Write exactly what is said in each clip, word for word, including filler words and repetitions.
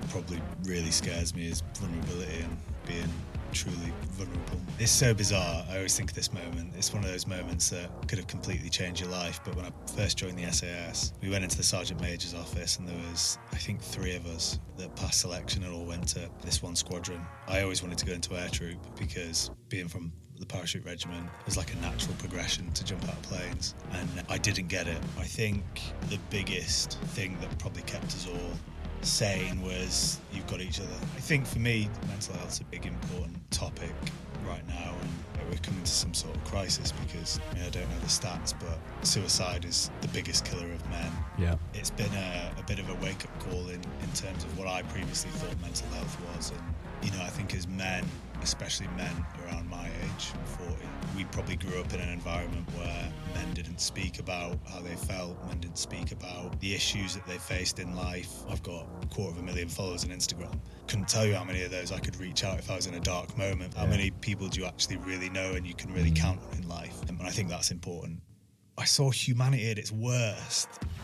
probably really scares me is vulnerability and being truly vulnerable. It's so bizarre. I always think of this moment. It's one of those moments that could have completely changed your life. But when I first joined the S A S, we went into the Sergeant Major's office and there was, I think, three of us that passed selection and all went to this one squadron. I always wanted to go into air troop because being from the parachute regiment was like a natural progression to jump out of planes, and I didn't get it. I think the biggest thing that probably kept us all sane was you've got each other. I think for me, mental health's a big important topic right now, and we're coming to some sort of crisis because I, mean, I don't know the stats, but suicide is the biggest killer of men. Yeah, it's been a, a bit of a wake-up call in, in terms of what I previously thought mental health was, and you know, I think as men, especially men around my age, forty, we probably grew up in an environment where men didn't speak about how they felt, men didn't speak about the issues that they faced in life. I've got a quarter of a million followers on Instagram. Couldn't tell you how many of those I could reach out if I was in a dark moment. How yeah. many people do you actually really know and you can really count on in life? And I think that's important. I saw humanity at its worst.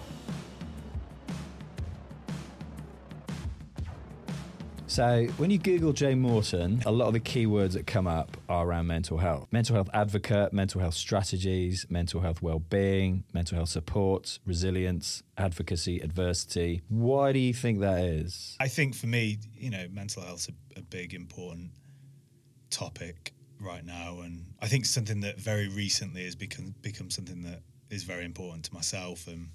So when you Google Jay Morton, a lot of the keywords that come up are around mental health. Mental health advocate, mental health strategies, mental health well-being, mental health support, resilience, advocacy, adversity. Why do you think that is? I think for me, you know, mental health's a, a big, important topic right now. And I think something that very recently has become, become something that is very important to myself, and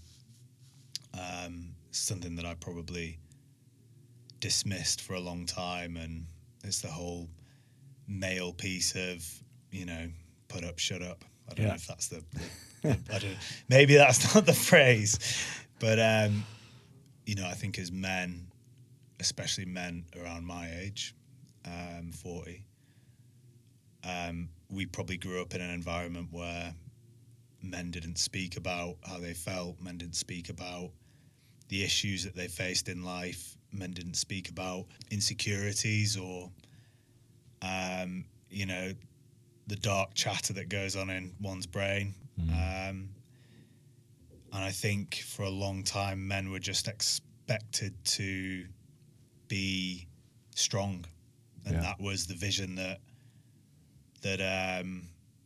um, something that I probably dismissed for a long time. And it's the whole male piece of, you know, put up, shut up. I don't yeah. know if that's the, the, the I don't, maybe that's not the phrase, but um, you know, I think as men, especially men around my age, um, forty, um, we probably grew up in an environment where men didn't speak about how they felt, men didn't speak about the issues that they faced in life, men didn't speak about insecurities or, um, you know, the dark chatter that goes on in one's brain. Mm. Um, and I think for a long time, men were just expected to be strong. And yeah. that was the vision that, that, um,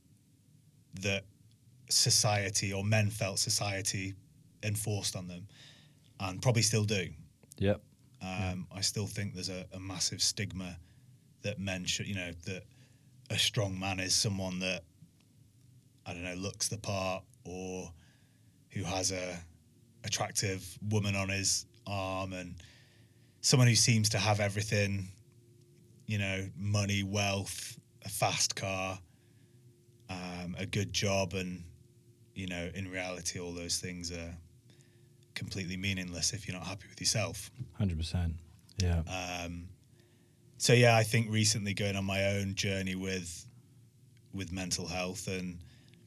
that society, or men felt society enforced on them, and probably still do. Yep. Um, I still think there's a, a massive stigma that men should, you know, that a strong man is someone that, I don't know, looks the part, or who has a attractive woman on his arm, and someone who seems to have everything, you know, money, wealth, a fast car, um, a good job, and, you know, in reality, all those things are completely meaningless if you're not happy with yourself. one hundred percent. Yeah. Um, so yeah, I think recently going on my own journey with with mental health, and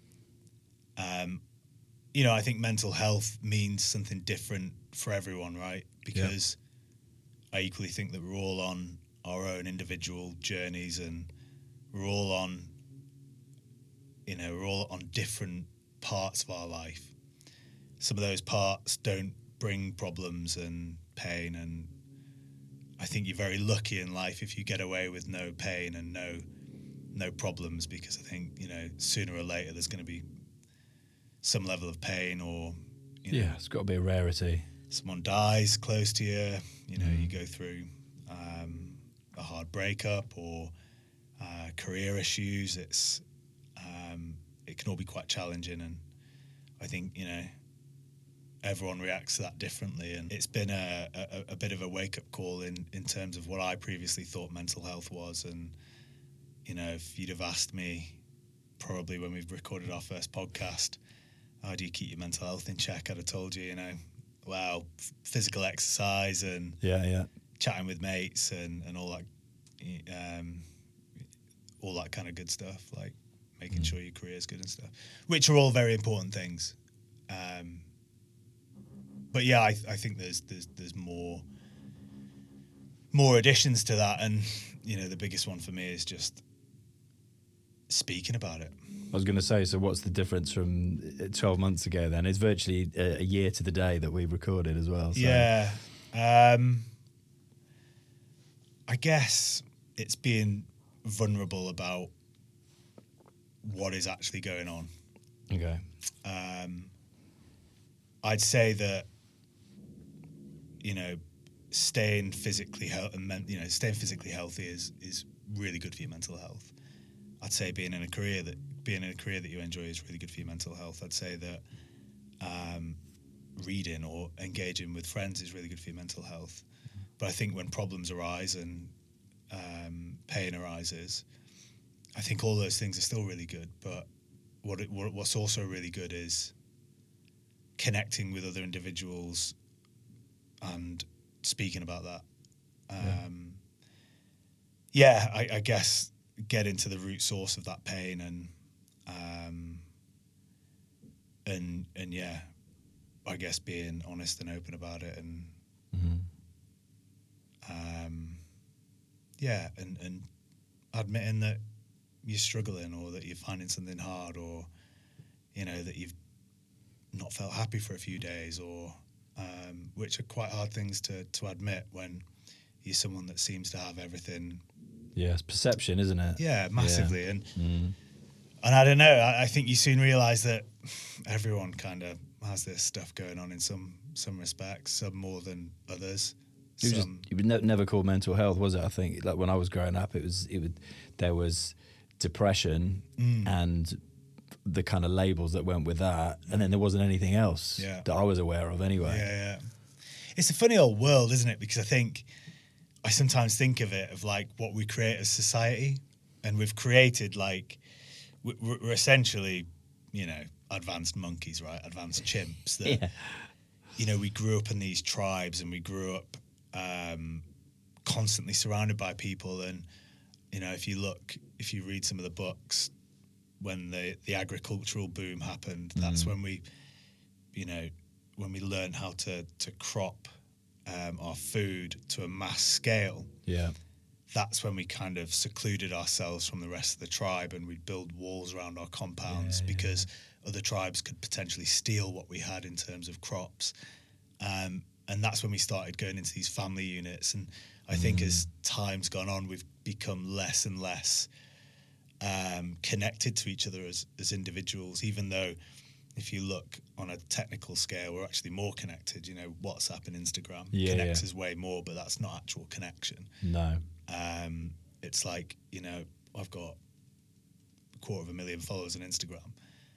um, you know, I think mental health means something different for everyone, right? Because yeah. I equally think that we're all on our own individual journeys, and we're all on, you know, we're all on different parts of our life. Some of those parts don't bring problems and pain, and I think you're very lucky in life if you get away with no pain and no no problems, because I think, you know, sooner or later there's going to be some level of pain, or, you know, yeah, it's got to be a rarity. Someone dies close to you, you know, mm. you go through um, a hard breakup, or uh, career issues. It's um, it can all be quite challenging, and I think, you know, everyone reacts to that differently, and it's been a, a, a bit of a wake-up call in, in terms of what I previously thought mental health was. And, you know, if you'd have asked me probably when we've recorded our first podcast, how do you keep your mental health in check, I'd have told you, you know, well, f- physical exercise and yeah, yeah, chatting with mates and, and all that, um, all that kind of good stuff, like making mm. sure your career's good and stuff, which are all very important things. Um, But yeah, I, I think there's there's there's more more additions to that, and you know, the biggest one for me is just speaking about it. I was going to say, so what's the difference from twelve months ago then? It's virtually a, a year to the day that we recorded as well. So. Yeah. Um, I guess it's being vulnerable about what is actually going on. Okay. Um, I'd say that, you know, staying physically healthy, you know, staying physically healthy is is really good for your mental health. I'd say being in a career that being in a career that you enjoy is really good for your mental health. I'd say that um, reading or engaging with friends is really good for your mental health. But I think when problems arise and um, pain arises, I think all those things are still really good. But what, it, what what's also really good is connecting with other individuals and speaking about that. Um, yeah, yeah I, I guess get into the root source of that pain and um, and and yeah, I guess being honest and open about it and Mm-hmm. um, yeah, and and admitting that you're struggling or that you're finding something hard or you know that you've not felt happy for a few days or um, which are quite hard things to to admit when you're someone that seems to have everything. Yeah, it's perception, isn't it? Yeah, massively. Yeah. And Mm. and I don't know, I, I think you soon realise that everyone kind of has this stuff going on in some some respects, some more than others. It was just, Some, it was ne- never called mental health, was it? I think like when I was growing up, it was it would there was depression Mm. and the kind of labels that went with that, and then there wasn't anything else Yeah. that I was aware of anyway. yeah, yeah. It's a funny old world, isn't it? Because I think I sometimes think of it of like what we create as society, and we've created like we- we're we're essentially, you know, advanced monkeys, right? Advanced chimps. That Yeah. you know, we grew up in these tribes, and we grew up um, constantly surrounded by people. And you know, if you look, if you read some of the books, when the the agricultural boom happened, that's when we, you know, when we learned how to to crop um, our food to a mass scale. Yeah. That's when we kind of secluded ourselves from the rest of the tribe, and we'd build walls around our compounds Yeah, yeah, because other tribes could potentially steal what we had in terms of crops. Um, and that's when we started going into these family units. And I think as time's gone on, we've become less and less um, connected to each other as, as individuals, even though if you look on a technical scale, we're actually more connected. You know, WhatsApp and Instagram Yeah, connects yeah. us way more, but that's not actual connection. No. Um, it's like, you know, I've got a quarter of a million followers on Instagram.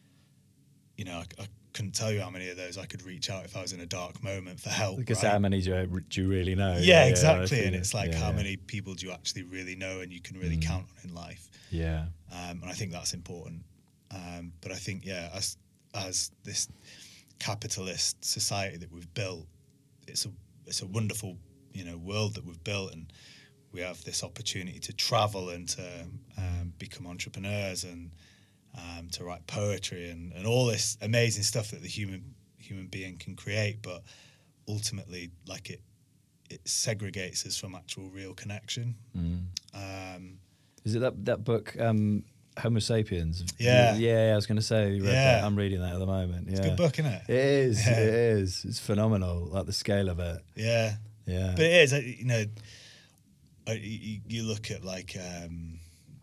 You know, I, I couldn't tell you how many of those I could reach out if I was in a dark moment for help. Because right? how many do you, do you really know? Yeah, I exactly. feel And it. it's like, Yeah, how yeah. many people do you actually really know and you can really count on in life? Yeah. Um, and I think that's important. Um, but I think, yeah, as as this capitalist society that we've built, it's a it's a wonderful, you know, world that we've built, and we have this opportunity to travel and to um, become entrepreneurs and um, to write poetry and, and all this amazing stuff that the human human being can create. But ultimately, like it it segregates us from actual real connection. Mm. Um, Is it that that book, um, Homo Sapiens? Yeah. yeah. I was going to say, you read Yeah. that. I'm reading that at the moment. Yeah, it's a good book, isn't it? It is. Yeah. It is. It's phenomenal. Like the scale of it. Yeah. Yeah. But it is, uh, you know, uh, you, you look at like, um,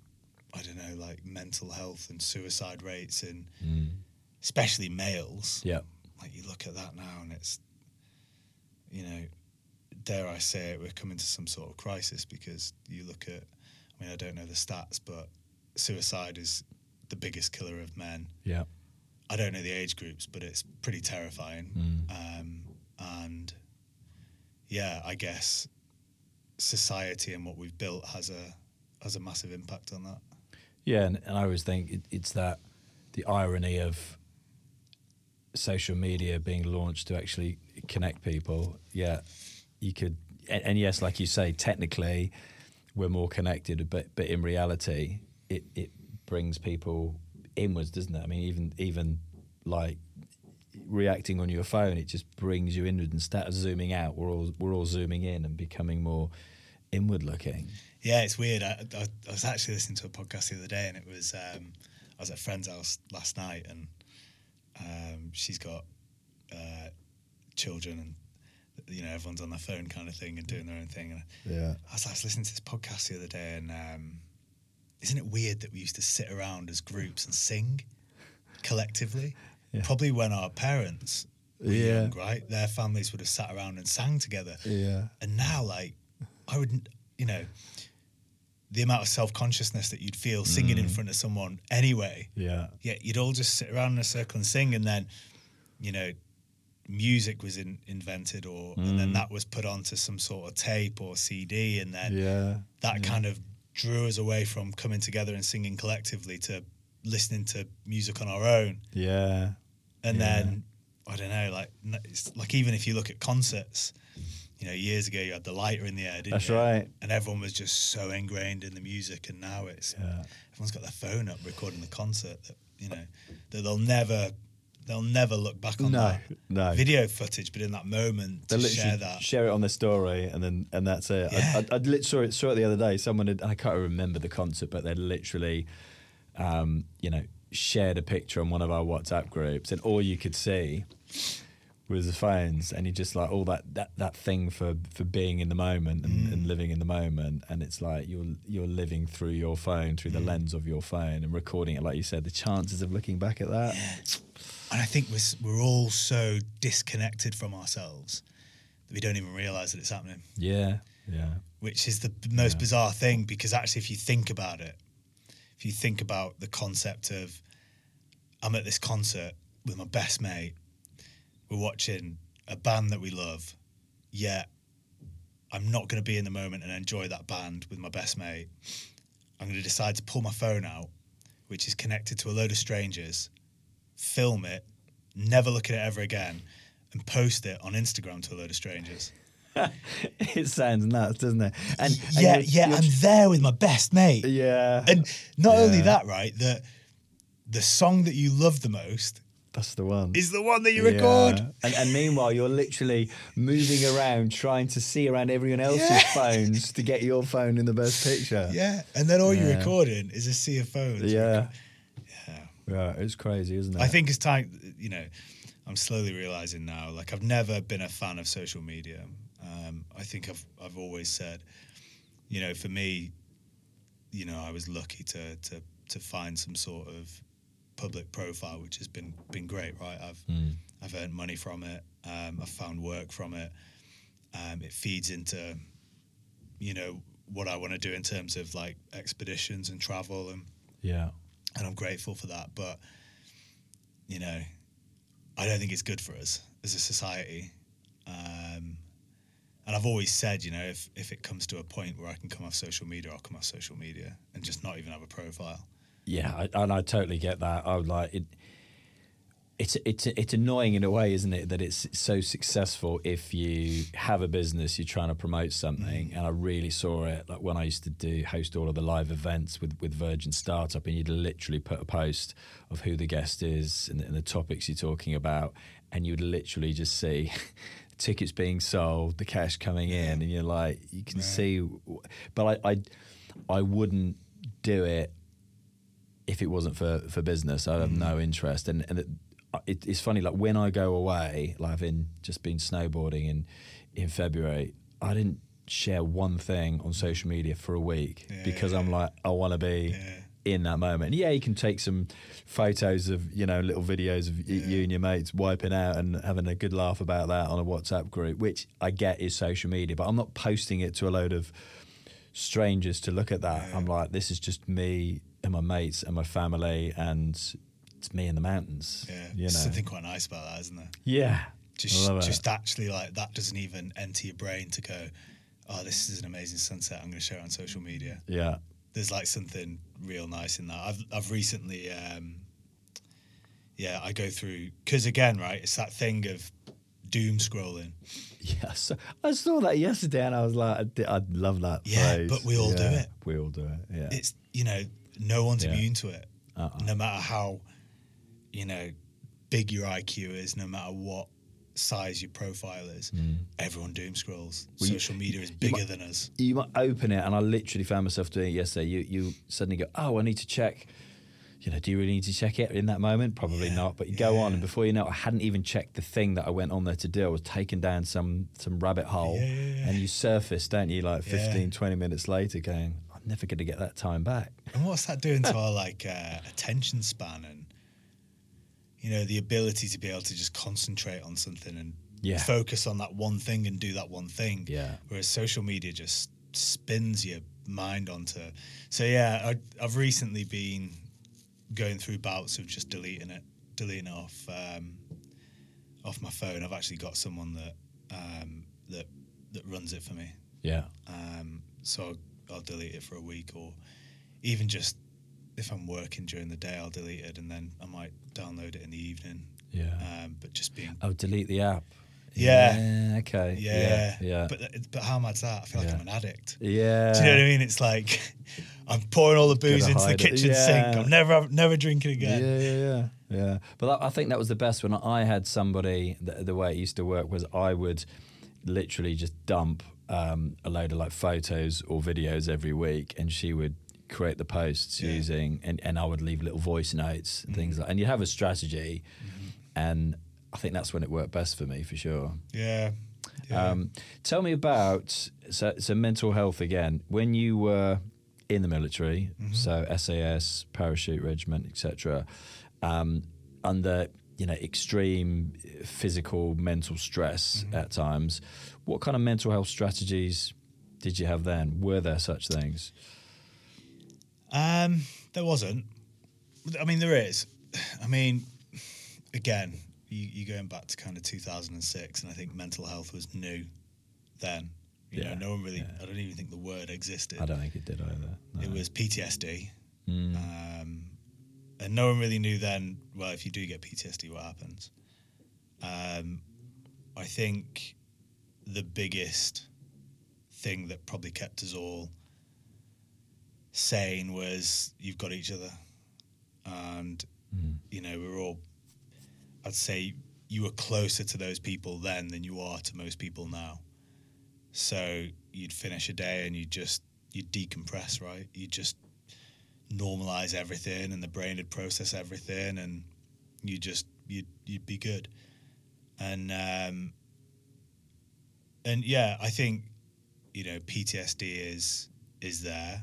I don't know, like mental health and suicide rates, and Mm. especially males. Yeah. Like you look at that now, and it's, you know, dare I say it, we're coming to some sort of crisis, because you look at, I mean, I don't know the stats, but suicide is the biggest killer of men. Yeah. I don't know the age groups, but it's pretty terrifying. Mm. Um, and yeah, I guess society and what we've built has a has a massive impact on that. Yeah, and, and I always think it, it's that the irony of social media being launched to actually connect people. Yeah, you could, and, and yes, like you say, technically we're more connected, but but in reality, it it brings people inwards, doesn't it? I mean, even even like reacting on your phone, it just brings you inward. Instead of zooming out, we're all we're all zooming in and becoming more inward looking. Yeah, it's weird. I, I, I was actually listening to a podcast the other day, and it was um, I was at a friend's house last night, and um, she's got uh, children, and you know, everyone's on their phone kind of thing and doing their own thing. And Yeah. I was, I was listening to this podcast the other day, and um, isn't it weird that we used to sit around as groups and sing collectively? Yeah. Probably when our parents were Yeah. young, right? Their families would have sat around and sang together. Yeah. And now, like, I wouldn't, you know, the amount of self-consciousness that you'd feel singing Mm. in front of someone anyway. Yeah. Yeah, you'd all just sit around in a circle and sing, and then, you know, music was in, invented, or Mm. and then that was put onto some sort of tape or C D, and then Yeah. that yeah. kind of drew us away from coming together and singing collectively to listening to music on our own. Yeah. And Yeah. then I don't know, like n- it's like even if you look at concerts, you know, years ago you had the lighter in the air, didn't That's you? right. And everyone was just so ingrained in the music, and now it's Yeah. everyone's got their phone up recording the concert that you know that they'll never they'll never look back on No. that No. video footage, but in that moment They to literally share that. share it on their story, and then and that's it. Yeah. I, I, I literally saw it, saw it the other day. Someone had, I can't remember the concert, but they literally, um, you know, shared a picture on one of our WhatsApp groups, and all you could see was the phones, and you just like all that, that, that thing for, for being in the moment and, Mm. and living in the moment, and it's like you're you're living through your phone, through the Mm. lens of your phone, and recording it. Like you said, the chances of looking back at that. And I think we're, we're all so disconnected from ourselves that we don't even realise that it's happening, Yeah, yeah, which is the b- most Yeah. bizarre thing, because actually if you think about it, if you think about the concept of I'm at this concert with my best mate, we're watching a band that we love, yet I'm not going to be in the moment and enjoy that band with my best mate. I'm going to decide to pull my phone out, which is connected to a load of strangers, film it, never look at it ever again, and post it on Instagram to a load of strangers. it sounds nuts, doesn't it? And, and yeah, you're- yeah, you're- I'm there with my best mate. yeah, And not only Yeah. that, right, that the song that you love the most that's the one. is the one that you Yeah. record. And, and meanwhile, you're literally moving around, trying to see around everyone else's Yeah. phones to get your phone in the best picture. Yeah, and then all you're Yeah. recording is a sea of phones. Yeah. Yeah. Yeah, it's crazy, isn't it? I think it's time, you know, I'm slowly realizing now, like I've never been a fan of social media. Um, I think I've I've always said, you know, for me, you know, I was lucky to to to find some sort of public profile, which has been been great, right? I've Mm. I've earned money from it. Um, I've found work from it. Um, it feeds into, you know, what I want to do in terms of like expeditions and travel, and Yeah. and I'm grateful for that. But you know, I don't think it's good for us as a society. Um, and I've always said, you know, if if it comes to a point where I can come off social media, I'll come off social media and just not even have a profile. Yeah, I, and I totally get that. I would like it. It's it's it's annoying in a way, isn't it, that it's so successful if you have a business, you're trying to promote something, and I really saw it like when I used to do host all of the live events with, with Virgin Startup, and you'd literally put a post of who the guest is and, and the topics you're talking about, and you'd literally just see tickets being sold, the cash coming in, and you're like, you can Right. see, but I, I I wouldn't do it if it wasn't for, for business. I'd have no interest. And, and it, it, it's funny, like when I go away, like I've been, just been snowboarding in, in February, I didn't share one thing on social media for a week Yeah, because yeah, I'm yeah. like, I want to be Yeah. in that moment. And yeah, you can take some photos of, you know, little videos of y Yeah. you and your mates wiping out and having a good laugh about that on a WhatsApp group, which I get is social media, but I'm not posting it to a load of strangers to look at that. Yeah. I'm like, this is just me and my mates and my family, and it's me in the mountains. Yeah, you know. There's something quite nice about that, isn't there? Yeah, Just, I love it. just actually like that doesn't even enter your brain to go, oh, this is an amazing sunset. I'm going to share it on social media. Yeah, There's like something real nice in that. I've I've recently, um, yeah, I go through because again, right, it's that thing of doom scrolling. yeah. So I saw that yesterday, and I was like, I, did, I love that. Yeah, phrase. but we all do Yeah, it. We all do it. Yeah, It's you know, no one's Yeah. immune to it. Uh-uh. No matter how, you know, big your I Q is, no matter what size your profile is, everyone doom scrolls. Well, you- Social media is you bigger might- than us. you might open it, and I literally found myself doing it yesterday. You you suddenly go, oh, I need to check, you know, do you really need to check it in that moment? Probably Yeah, not. But you go yeah. on, and before you know it, I hadn't even checked the thing that I went on there to do. I was taken down some some rabbit hole, Yeah, yeah, yeah. and you surface, don't you? Like Yeah. fifteen, twenty minutes later, going, I'm never going to get that time back. And what's that doing to our like uh, attention span and, you know, the ability to be able to just concentrate on something and Yeah. focus on that one thing and do that one thing. Yeah. Whereas social media just spins your mind onto. So yeah, I, I've recently been going through bouts of just deleting it, deleting it off um, off my phone. I've actually got someone that um, that that runs it for me. Yeah. Um, so I'll, I'll delete it for a week, or even just if I'm working during the day, I'll delete it, and then I might download it in the evening. Yeah. Um, but just being Oh, delete the app. Yeah. Okay. yeah, Yeah. Yeah. But but how mad's that? I feel like Yeah. I'm an addict. yeah. Do you know what I mean? It's like I'm pouring all the booze Gotta into the hide it. kitchen Yeah. sink. I'm never never drinking again. Yeah, yeah, yeah, yeah. But that, I think that was the best when I had somebody. The, the way it used to work was I would literally just dump um, a load of like photos or videos every week, and she would create the posts Yeah. using, and, and I would leave little voice notes and things like. And you have a strategy, and I think that's when it worked best for me for sure. Yeah. yeah. Um, tell me about so, so mental health again. When you were in the military, so S A S, parachute regiment, et cetera, um, under you know extreme physical, mental stress at times, what kind of mental health strategies did you have then? Were there such things? Um, there wasn't. I mean, there is. I mean, again, you, you're going back to kind of two thousand six, and I think mental health was new then. You Yeah, know, no one really. yeah. I don't even think the word existed. I don't think it did either. No. It was P T S D, Mm. um, and no one really knew then. Well, if you do get P T S D, what happens? Um, I think the biggest thing that probably kept us all sane was you've got each other, and Mm. you know we're all. I'd say you were closer to those people then than you are to most people now. So you'd finish a day and you just you'd decompress, right? You'd just normalize everything, and the brain would process everything, and you just you'd you'd be good. And um, and yeah, I think you know P T S D is is there,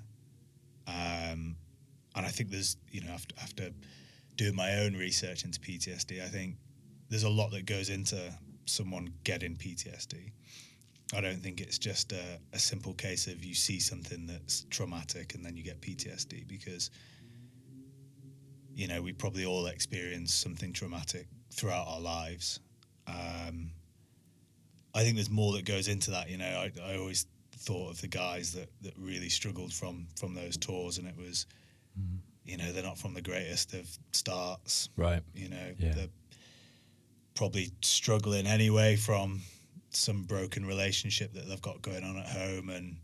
um, and I think there's you know after after doing my own research into P T S D, I think there's a lot that goes into someone getting P T S D. I don't think it's just a, a simple case of you see something that's traumatic and then you get P T S D, because you know we probably all experience something traumatic throughout our lives. Um, I think there's more that goes into that. You know, I, I always thought of the guys that, that really struggled from from those tours, and it was, mm. you know, they're not from the greatest of starts. Right. You know, Yeah. they're probably struggling anyway from some broken relationship that they've got going on at home, and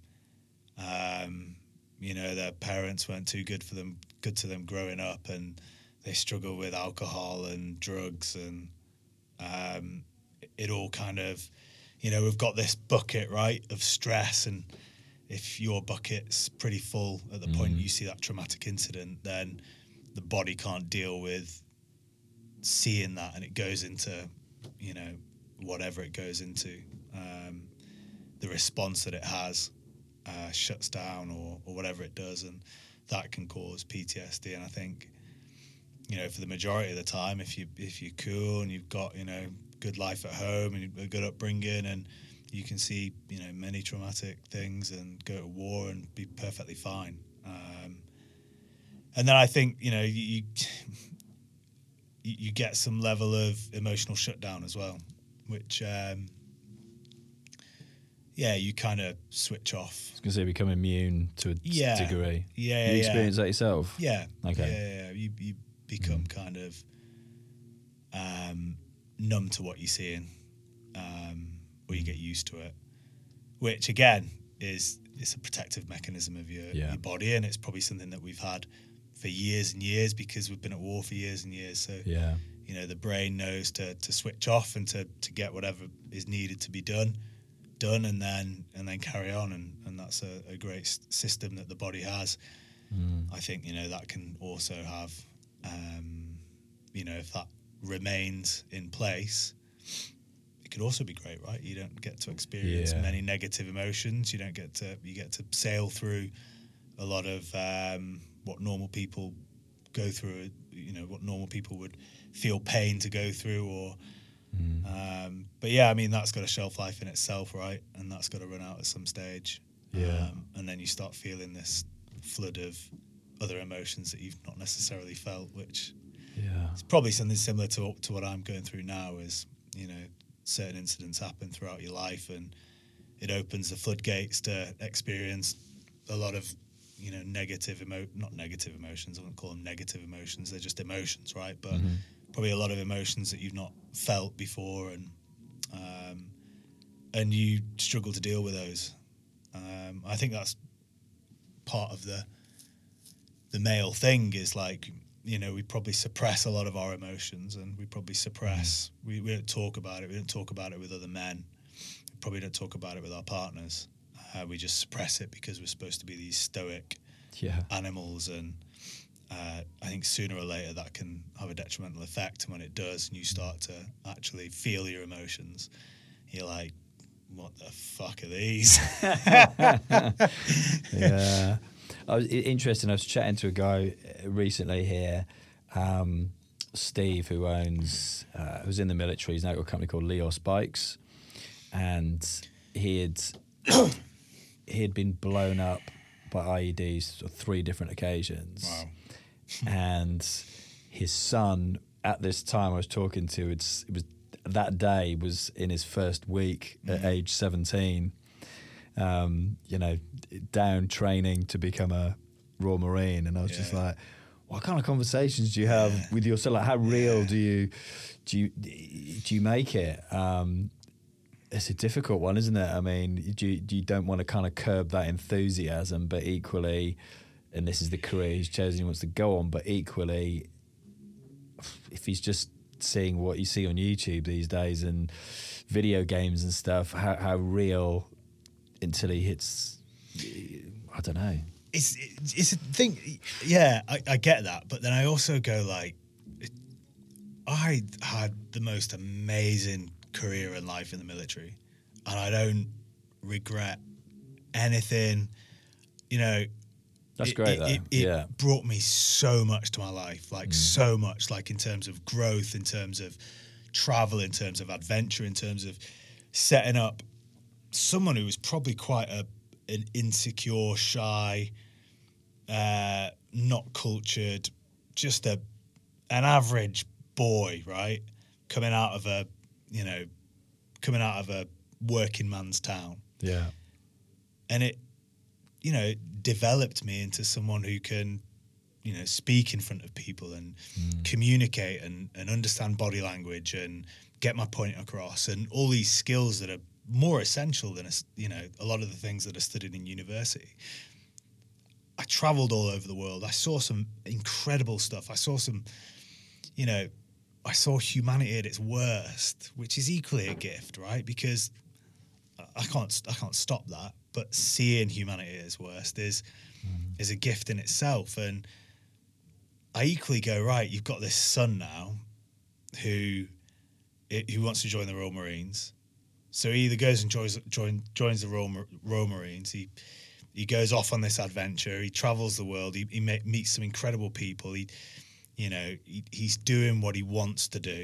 um, you know, their parents weren't too good for them, good to them growing up, and they struggle with alcohol and drugs, and um, it all kind of, you know, we've got this bucket, right, of stress, and if your bucket's pretty full at the mm. point you see that traumatic incident, then the body can't deal with seeing that, and it goes into, you know, whatever it goes into, um, the response that it has uh, shuts down or, or whatever it does, and that can cause P T S D. And I think, you know, for the majority of the time, if you if you're cool and you've got, you know, good life at home and a good upbringing, and you can see, you know, many traumatic things and go to war and be perfectly fine. Um, and then I think, you know, you, you you get some level of emotional shutdown as well, which, um, yeah, you kind of switch off. I was going to say become immune to a yeah. degree. Yeah, yeah, you yeah. experience that yourself? Yeah. Okay. Yeah, yeah. You, you become mm. kind of um, numb to what you're seeing, um, or you get used to it, which, again, is it's a protective mechanism of your, yeah. your body, and it's probably something that we've had for years and years because we've been at war for years and years. So, yeah. you know, the brain knows to to switch off and to, to get whatever is needed to be done, done, and then and then carry on. And, and that's a, a great s- system that the body has. Mm. I think, you know, that can also have um, you know, if that remains in place, it could also be great, right? You don't get to experience Yeah. many negative emotions. You don't get to you get to sail through a lot of um, what normal people go through. You know, what normal people would feel pain to go through, or Mm. um, but yeah, I mean that's got a shelf life in itself, right? And that's got to run out at some stage. Yeah. Um, and then you start feeling this flood of other emotions that you've not necessarily felt, which Yeah. is probably something similar to to what I'm going through now. Is, you know, certain incidents happen throughout your life, and it opens the floodgates to experience a lot of, you know, negative emo not negative emotions. I wouldn't call them negative emotions. They're just emotions, right? But Mhm. probably a lot of emotions that you've not felt before, and um, and you struggle to deal with those. Um, I think that's part of the the male thing, is like, you know, we probably suppress a lot of our emotions, and we probably suppress, mm. we, we don't talk about it. We don't talk about it with other men. We probably don't talk about it with our partners. Uh, we just suppress it because we're supposed to be these stoic Yeah. animals, and uh, I think sooner or later that can have a detrimental effect. And when it does, and you start to actually feel your emotions, you're like, what the fuck are these? Yeah. I was interesting. I was chatting to a guy recently here, um, Steve, who owns, uh, who's in the military. He's now got a company called Leos Bikes, and he had he had been blown up by I E Ds on three different occasions. Wow. And his son, at this time I was talking to, it's it was that day was in his first week mm. at age seventeen. Um, you know, down training to become a Royal Marine, and I was yeah. just like, what kind of conversations do you have yeah. with yourself? Like, how real yeah. do you do you do you make it? Um, it's a difficult one, isn't it? I mean, do you, do you don't want to kind of curb that enthusiasm, but equally, and this is the career he's chosen, he wants to go on, but equally, if he's just seeing what you see on YouTube these days and video games and stuff, how, how real until he hits, I don't know. It's it's a thing, yeah, I, I get that, but then I also go like, I had the most amazing career and life in the military, and I don't regret anything. You know, that's it, great. It, though. it, it yeah, brought me so much to my life, like mm. so much, like in terms of growth, in terms of travel, in terms of adventure, in terms of setting up someone who was probably quite a an insecure, shy, uh, not cultured, just a an average boy, right? Coming out of a, you know, coming out of a working man's town. Yeah. And it, you know, it developed me into someone who can, you know, speak in front of people and mm. communicate and, and understand body language and get my point across, and all these skills that are more essential than, you know, a lot of the things that are studied in university. I traveled all over the world. I saw some incredible stuff. I saw some, you know, I saw humanity at its worst, which is equally a gift, right? Because I can't, I can't stop that. But seeing humanity at its worst is, mm. is a gift in itself. And I equally go, right, you've got this son now, who, who wants to join the Royal Marines. So he either goes and joins, join, joins the Royal, Royal Marines. He he goes off on this adventure. He travels the world. He, he meets some incredible people. He, you know, he, he's doing what he wants to do,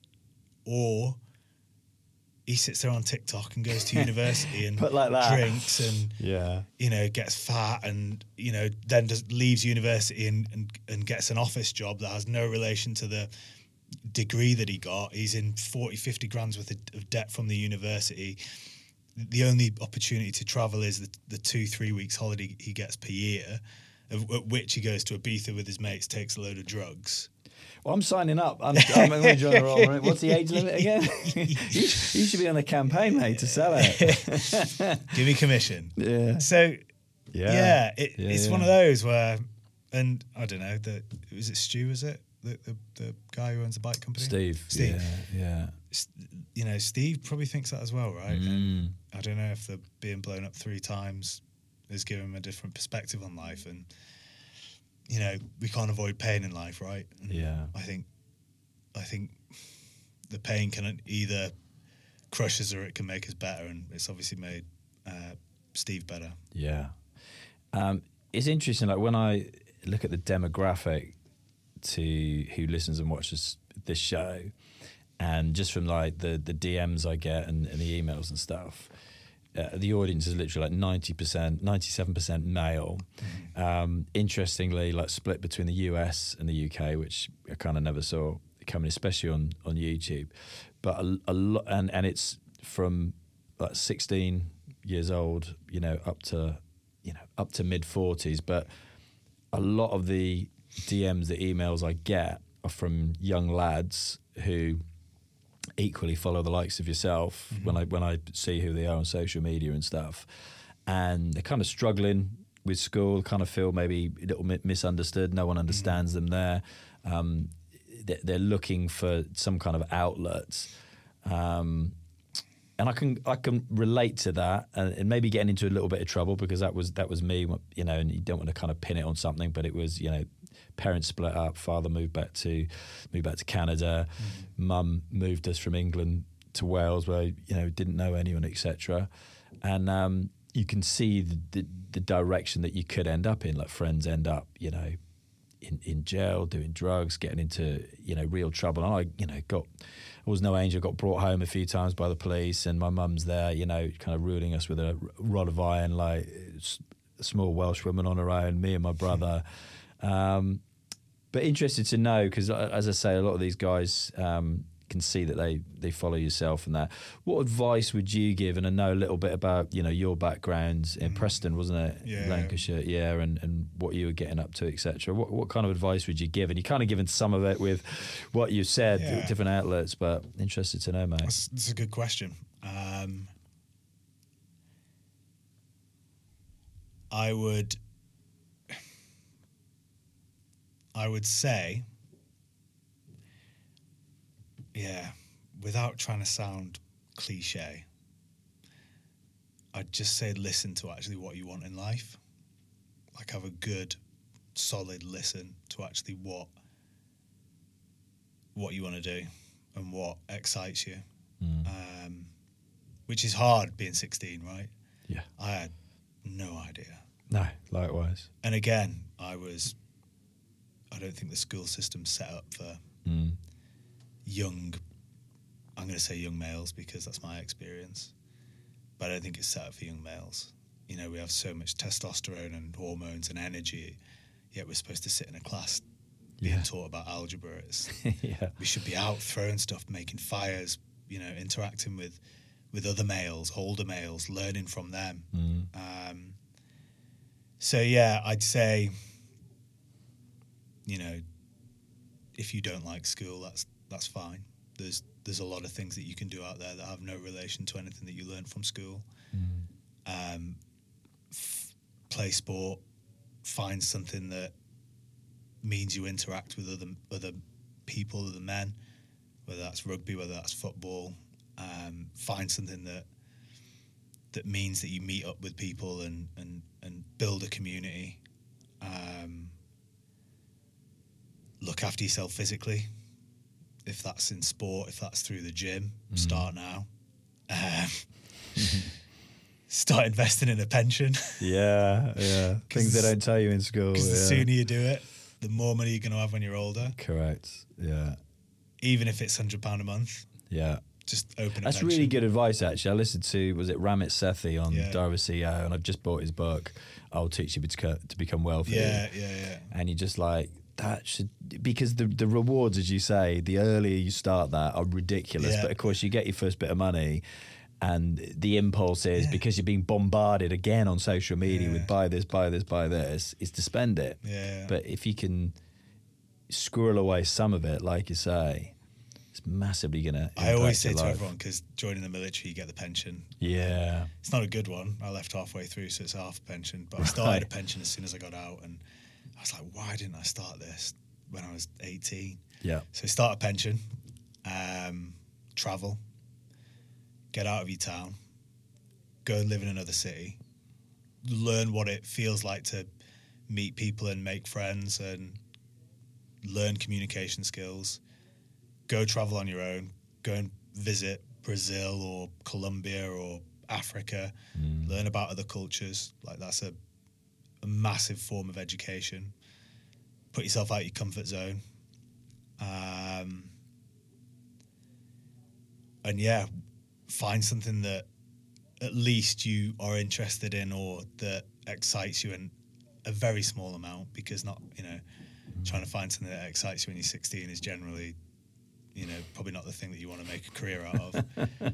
or he sits there on TikTok and goes to university and like drinks and yeah, you know, gets fat and, you know, then just leaves university and, and and gets an office job that has no relation to the degree that he got. He's in forty, fifty grand's worth of, of debt from the university. The only opportunity to travel is the, the two, three weeks holiday he gets per year, of, at which he goes to Ibiza with his mates, takes a load of drugs. Well, I'm signing up. I'm, I'm going to join the Royal Marines. What's the age limit again? you, you should be on the campaign, mate, to sell it. Give me commission. Yeah. So, yeah, yeah, it, yeah it's yeah. one of those where, and I don't know, the, was it Stu, was it? The, the the guy who owns the bike company? Steve. Steve. Yeah, yeah. You know, Steve probably thinks that as well, right? Mm. And I don't know if the being blown up three times has given him a different perspective on life. And you know, we can't avoid pain in life, right? And Yeah. I think, I think the pain can either crush us or it can make us better, and it's obviously made uh, Steve better. Yeah. Um, it's interesting, like when I look at the demographic to who listens and watches this show, and just from like the, the D Ms I get and, and the emails and stuff, uh, the audience is literally like ninety percent, ninety-seven percent male. Mm-hmm. Um, interestingly, like split between the U S and the U K, which I kind of never saw coming, especially on, on YouTube. But a, a lot, and, and it's from like sixteen years old, you know, up to, you know, up to mid forties. But a lot of the D Ms, the emails I get are from young lads who equally follow the likes of yourself. Mm-hmm. when I when I see who they are on social media and stuff, and they're kind of struggling with school, kind of feel maybe a little bit misunderstood, no one understands mm-hmm. them there. Um, they're, they're looking for some kind of outlet, um, and I can I can relate to that, and, and maybe getting into a little bit of trouble because that was that was me, you know. And you don't want to kind of pin it on something, but it was, you know, parents split up, father moved back to moved back to Canada, mm-hmm. mum moved us from England to Wales, where, you know, didn't know anyone, et cetera. And um, you can see the, the the direction that you could end up in. Like friends end up, you know, in, in jail, doing drugs, getting into, you know, real trouble. And I, you know, got I was no angel, got brought home a few times by the police, and my mum's there, you know, kind of ruling us with a rod of iron, like a small Welsh woman on her own, me and my brother. Um, but interested to know, because as I say, a lot of these guys um, can see that they, they follow yourself and that. What advice would you give? And I know a little bit about, you know, your background in mm. Preston, wasn't it? Yeah. Lancashire, yeah, and, and what you were getting up to, et cetera. What what kind of advice would you give? And you kind of given some of it with what you said, yeah. different outlets, but interested to know, mate. That's, that's a good question. Um, I would... I would say, yeah, without trying to sound cliche, I'd just say listen to actually what you want in life. Like have a good, solid listen to actually what what you want to do and what excites you. Mm. Um, which is hard being sixteen, right? Yeah. I had no idea. No, likewise. And again, I was... I don't think the school system's set up for mm. young, I'm going to say young males because that's my experience, but I don't think it's set up for young males. You know, we have so much testosterone and hormones and energy, yet we're supposed to sit in a class being yeah. taught about algebra. It's, yeah. We should be out throwing stuff, making fires, you know, interacting with, with other males, older males, learning from them. Mm. Um, so, yeah, I'd say... You know, if you don't like school, that's that's fine. There's there's a lot of things that you can do out there that have no relation to anything that you learned from school. Mm. Um, f- play sport, find something that means you interact with other other people, other men, whether that's rugby, whether that's football. Um, find something that that means that you meet up with people and and, and build a community. Um, Look after yourself physically. If that's in sport, if that's through the gym, mm. start now. Um, mm-hmm. Start investing in a pension. Yeah, yeah. Things they don't tell you in school. Because yeah. the sooner you do it, the more money you're going to have when you're older. Correct, yeah. Even if it's one hundred pounds a month. Yeah. Just open a That's pension. really good advice, actually. I listened to, was it Ramit Sethi on yeah. Diary of a C E O, and I've just bought his book, I'll Teach You to Become Wealthy. Yeah, yeah, yeah. And you just like, that should, because the the rewards, as you say, the earlier you start that are ridiculous. Yeah. But of course, you get your first bit of money, and the impulse is yeah. because you're being bombarded again on social media yeah. with buy this, buy this, buy this, is to spend it. Yeah. But if you can squirrel away some of it, like you say, it's massively gonna. I always say to life. everyone, because joining the military, you get the pension. Yeah. It's not a good one. I left halfway through, so it's half a pension. But I started right. a pension as soon as I got out, and I was like, why didn't I start this when I was eighteen? Yeah. So start a pension, um, travel, get out of your town, go and live in another city, learn what it feels like to meet people and make friends and learn communication skills. Go travel on your own. Go and visit Brazil or Colombia or Africa. Mm. Learn about other cultures. Like that's a, a massive form of education. Put yourself out your comfort zone. Um, and yeah, find something that at least you are interested in or that excites you in a very small amount, because not, you know, mm. trying to find something that excites you when you're sixteen is generally, you know, probably not the thing that you want to make a career out of.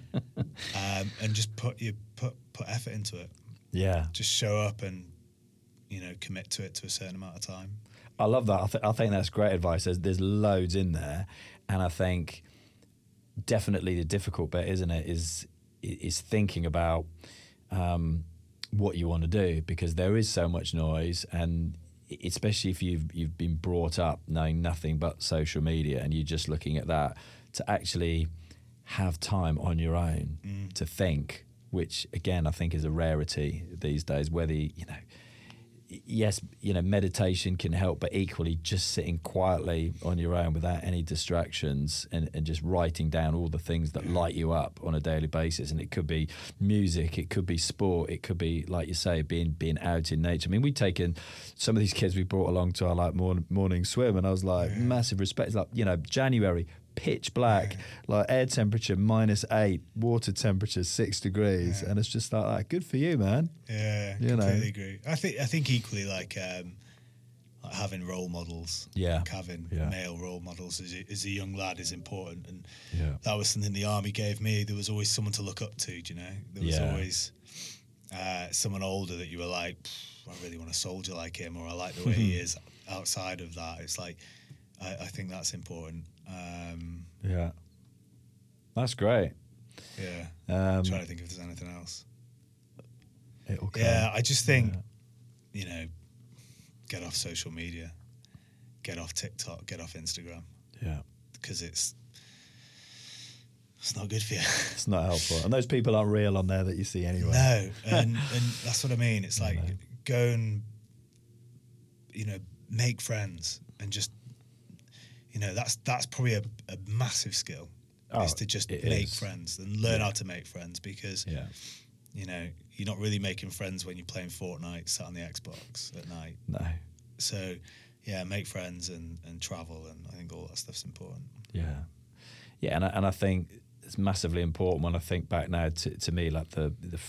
um, and just put you put put effort into it. Yeah. Just show up and, you know, commit to it to a certain amount of time. I love that. I, th- I think that's great advice. There's, there's loads in there, and I think definitely the difficult bit, isn't it, is is thinking about um, what you want to do, because there is so much noise, and especially if you've you've been brought up knowing nothing but social media and you're just looking at that, to actually have time on your own mm. to think, which again I think is a rarity these days. Whether you know. Yes, you know, meditation can help, but equally just sitting quietly on your own without any distractions and, and just writing down all the things that light you up on a daily basis. And it could be music, it could be sport, it could be, like you say, being being out in nature. I mean, we've taken some of these kids we brought along to our like morning, morning swim, and I was like, yeah. massive respect. It's like, you know, January, pitch black, yeah. like air temperature minus eight, water temperature six degrees, yeah. and it's just like that. Good for you, man. Yeah, you completely know. agree. I think I think equally like, um, like having role models, yeah, like having yeah. male role models as a, as a young lad is important, and yeah. that was something the army gave me. There was always someone to look up to. Do you know? There was yeah. always uh, someone older that you were like, I really want to soldier like him, or I like the way he is. Outside of that, it's like I, I think that's important. Um, yeah, that's great. Yeah, um, I'm trying to think if there's anything else. It'll come. Yeah, I just think, yeah. you know, get off social media, get off TikTok, get off Instagram. Yeah, because it's it's not good for you. It's not helpful, and those people aren't real on there that you see anyway. No, and and that's what I mean. It's like no. go and, you know, make friends and just. You know, that's that's probably a, a massive skill, oh, is to just make is. friends and learn yeah. how to make friends, because, yeah. you know, you're not really making friends when you're playing Fortnite sat on the Xbox at night. No. So, yeah, make friends and, and travel, and I think all that stuff's important. Yeah. Yeah, and I, and I think it's massively important when I think back now to, to me, like the, the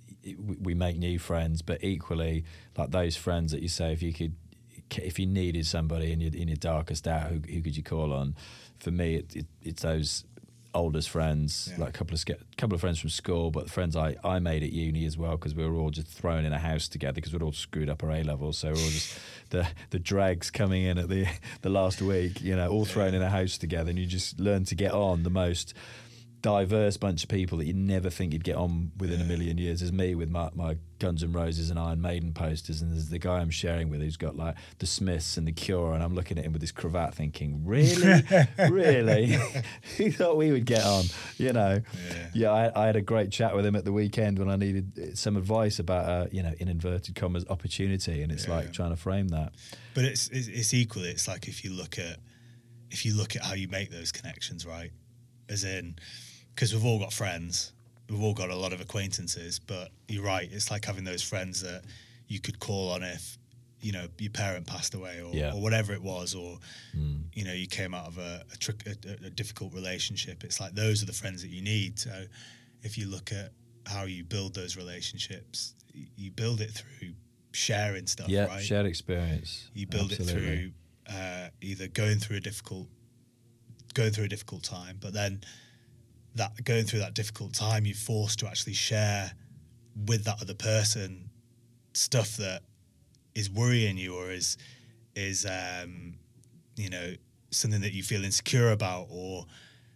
we make new friends, but equally, like those friends that you say, if you could, if you needed somebody in your in your darkest hour, who, who could you call on? For me, it, it, it's those oldest friends, yeah. like a couple of couple of friends from school, but the friends I, I made at uni as well, because we were all just thrown in a house together because we'd all screwed up our A levels, so we're all just the the dregs coming in at the the last week, you know, all thrown in a house together, and you just learn to get on. The most diverse bunch of people that you never think you'd get on within yeah. a million years is me with my, my Guns N' Roses and Iron Maiden posters, and there's the guy I'm sharing with who's got like the Smiths and the Cure, and I'm looking at him with his cravat thinking, really? really? Who thought we would get on? You know? Yeah, yeah I, I had a great chat with him at the weekend when I needed some advice about, uh, you know, in inverted commas, opportunity, and it's yeah. like trying to frame that. But it's, it's it's equally, it's like if you look at if you look at how you make those connections, right? As in, because we've all got friends, we've all got a lot of acquaintances, but you're right, it's like having those friends that you could call on if, you know, your parent passed away or, yeah. or whatever it was, or, mm. you know, you came out of a, a, tr- a, a difficult relationship. It's like those are the friends that you need. So if you look at how you build those relationships, you build it through sharing stuff, yeah, right? Shared experience. You build Absolutely. it through uh, either going through a difficult, going through a difficult time, but then that going through that difficult time, you're forced to actually share with that other person stuff that is worrying you, or is is um, you know, something that you feel insecure about, or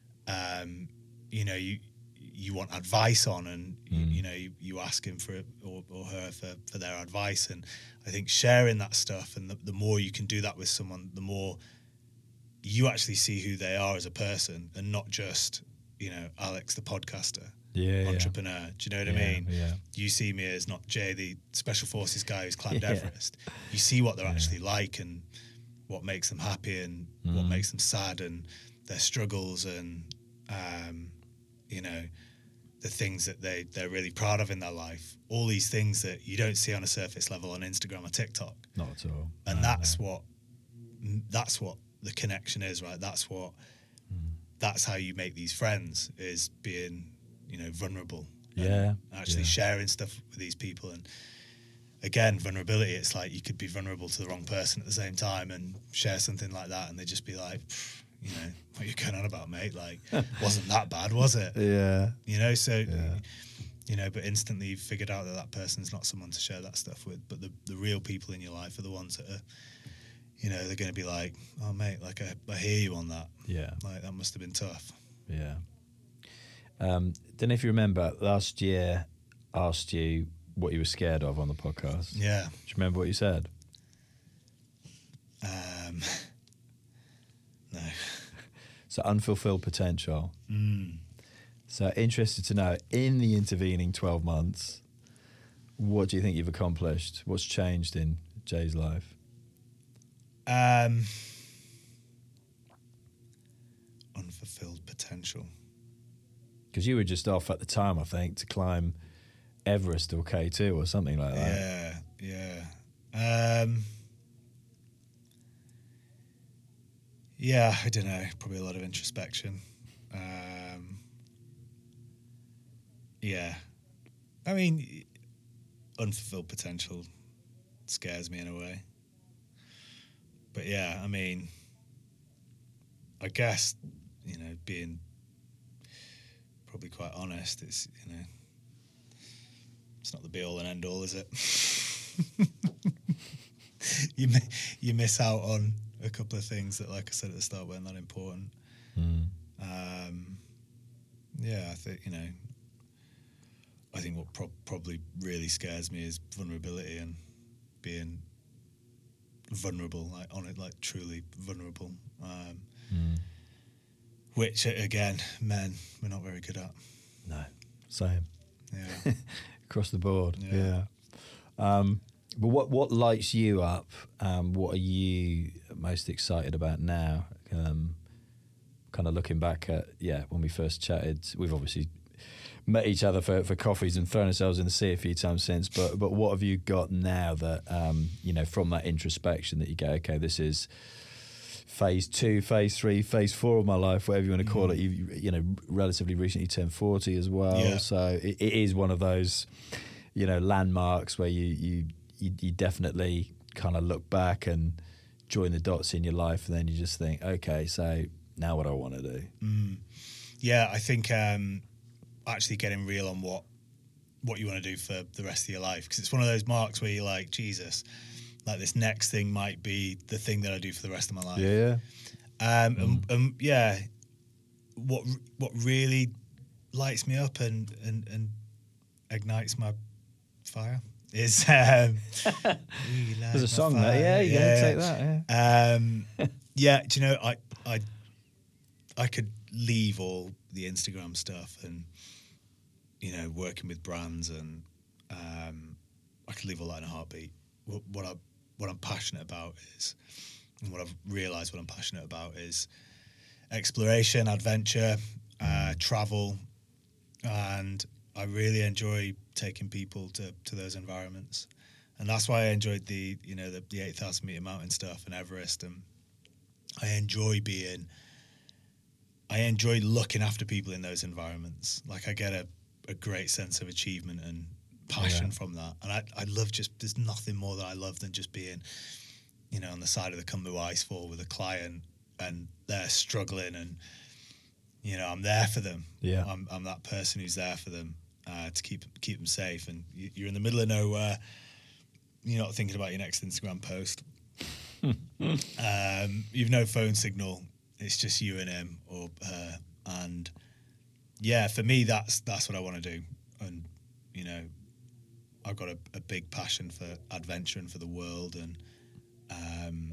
um, you know, you you want advice on, and mm. you, you know, you, you ask him for it or, or her for, for their advice. And I think sharing that stuff, and the, the more you can do that with someone, the more you actually see who they are as a person, and not just, you know, Alex the podcaster. yeah, entrepreneur. Yeah. Do you know what yeah, I mean? Yeah. You see me as not Jay, the special forces guy who's climbed Yeah. Everest. You see what they're Yeah. actually like and what makes them happy and Mm. what makes them sad and their struggles and, um, you know, the things that they, they're really proud of in their life. All these things that you don't see on a surface level on Instagram or TikTok. Not at all. And No, that's no. what that's what the connection is, right? That's what Mm. that's how you make these friends, is being, you know, vulnerable. and Yeah, Actually yeah. sharing stuff with these people. And again, vulnerability, it's like you could be vulnerable to the wrong person at the same time and share something like that and they just be like, you know, what are you going on about, mate? Like, wasn't that bad, was it? Yeah. You know, so, Yeah. you know, but instantly you've figured out that that person's not someone to share that stuff with. But the, the real people in your life are the ones that are, you know, they're going to be like, oh, mate, like, I, I hear you on that. Yeah. Like, that must have been tough. Yeah. Um, don't know if you remember, last year I asked you what you were scared of on the podcast. Yeah. Do you remember what you said? Um, no. So unfulfilled potential. Mm. So interested to know, in the intervening twelve months, what do you think you've accomplished? What's changed in Jay's life? Um, unfulfilled potential. Because you were just off at the time, I think, to climb Everest or K two or something like that. Yeah, yeah. Um, yeah, I don't know. Probably a lot of introspection. Um, yeah. I mean, unfulfilled potential scares me in a way. But yeah, I mean, I guess, you know, being probably quite honest, it's, you know, it's not the be all and end all, is it? you mi- you miss out on a couple of things that, like I said at the start, weren't that important. Mm. Um, yeah, I think, you know, I think what pro- probably really scares me is vulnerability and being vulnerable, like on it, like truly vulnerable. Um, Mm. which again, men, we're not very good at. No, same. Yeah. Across the board, Yeah. yeah. Um, but what what lights you up? Um, what are you most excited about now? Um, kind of looking back at, yeah, when we first chatted, we've obviously met each other for, for coffees and thrown ourselves in the sea a few times since, but but what have you got now that, um, you know, from that introspection that you go, okay, this is phase two, phase three, phase four of my life, whatever you want to call it. You you know, relatively recently turned forty as well, Yeah. so it, it is one of those, you know, landmarks where you you you, you definitely kind of look back and join the dots in your life, and then you just think, okay, so now what I want to do. Mm. Yeah, I think um, actually getting real on what what you want to do for the rest of your life, because it's one of those marks where you're like, Jesus, like this next thing might be the thing that I do for the rest of my life. Yeah, Um, Mm. and, and yeah, what what really lights me up and and, and ignites my fire is um, we light there's a my song fire. there. Yeah, you gotta take that. Yeah. Um, yeah, do you know, I, I, I could leave all the Instagram stuff and, you know, working with brands and um, I could leave all that in a heartbeat. What, what I, what I'm passionate about is, and what I've realised what I'm passionate about is exploration, adventure, uh, travel, and I really enjoy taking people to, to those environments. And that's why I enjoyed the, you know, the, the eight thousand metre mountain stuff and Everest. And I enjoy being, I enjoy looking after people in those environments. Like I get a, a great sense of achievement and passion Yeah. from that. And I, I love just, there's nothing more that I love than just being, you know, on the side of the Cymru Icefall with a client and they're struggling and, you know, I'm there for them. Yeah. I'm, I'm that person who's there for them uh, to keep keep them safe. And you, you're in the middle of nowhere. You're not thinking about your next Instagram post. um, you've no phone signal. It's just you and him or her. And yeah, for me, that's that's what I want to do. And you know, I've got a, a big passion for adventure and for the world and um,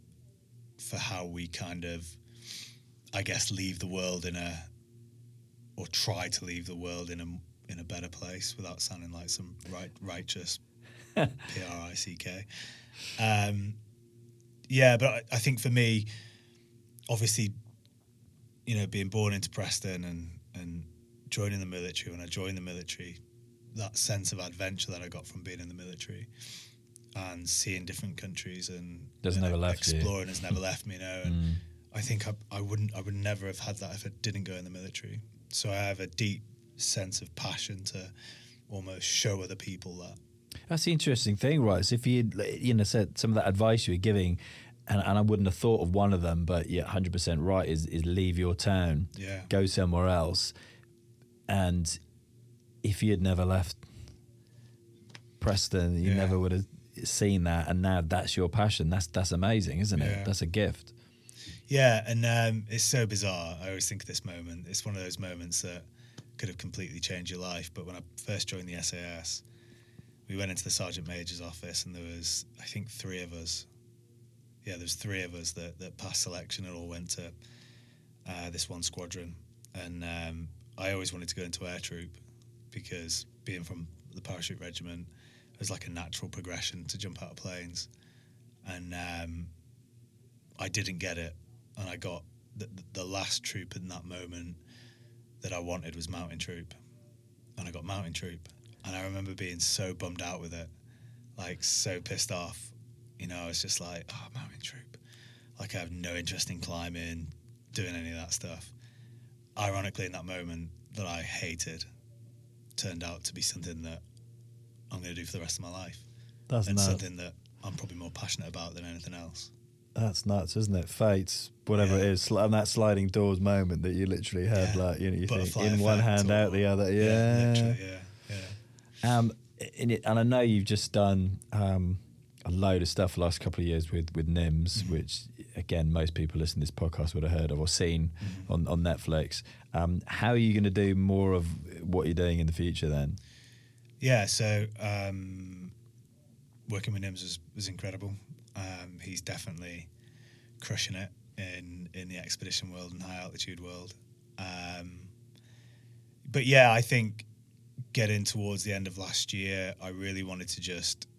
for how we kind of, I guess, leave the world in a or try to leave the world in a in a better place without sounding like some right righteous P R I C K. Um, yeah, but I, I think for me, obviously, you know, being born into Preston and and joining the military, when I joined the military, that sense of adventure that I got from being in the military and seeing different countries and Doesn't and never left you. exploring has never left me, you know. And Mm. I think I, I wouldn't I would never have had that if I didn't go in the military. So I have a deep sense of passion to almost show other people that. That's the interesting thing, right? So if you you know said some of that advice you were giving, and, and I wouldn't have thought of one of them, but yeah, one hundred percent right, is is leave your town, Yeah. go somewhere else. And if you had never left Preston, you Yeah. never would have seen that, and now that's your passion. That's that's amazing, isn't it? Yeah. That's a gift. Yeah, and um, it's so bizarre. I always think of this moment. It's one of those moments that could have completely changed your life. But when I first joined the S A S, we went into the Sergeant Major's office, and there was, I think, three of us. Yeah, there was three of us that, that passed selection and all went to uh, this one squadron. And um, I always wanted to go into air troop because being from the parachute regiment, it was like a natural progression to jump out of planes. And um, I didn't get it. And I got the, the last troop in that moment that I wanted was mountain troop. And I got mountain troop. And I remember being so bummed out with it, like so pissed off. You know, I was just like, oh, mountain troop. Like I have no interest in climbing, doing any of that stuff. Ironically, in that moment that I hated, turned out to be something that I'm going to do for the rest of my life. That's and nuts. something that I'm probably more passionate about than anything else. That's nuts, isn't it? Fates, whatever Yeah. it is, sli- and that sliding doors moment that you literally had, Yeah. like you know, you Butterfly think in one effect hand, or- out the other. Yeah, Yeah, literally, yeah, yeah. Um, in it, and I know you've just done um, a load of stuff the last couple of years with with N I M S, Mm-hmm. which again most people listening to this podcast would have heard of or seen Mm-hmm. on on Netflix. Um, how are you going to do more of what you're doing in the future then? Yeah, so um, working with N I M S was, was incredible. Um, he's definitely crushing it in, in the expedition world and high altitude world. Um, but yeah, I think getting towards the end of last year, I really wanted to just,